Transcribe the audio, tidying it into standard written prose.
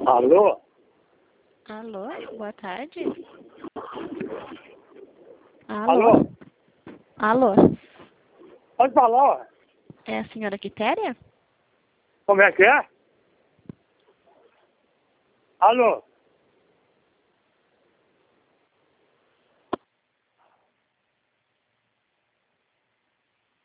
Alô? Alô, boa tarde. Alô? Alô, Pode falar, ué. é a senhora Quitéria? Como é que é? Alô?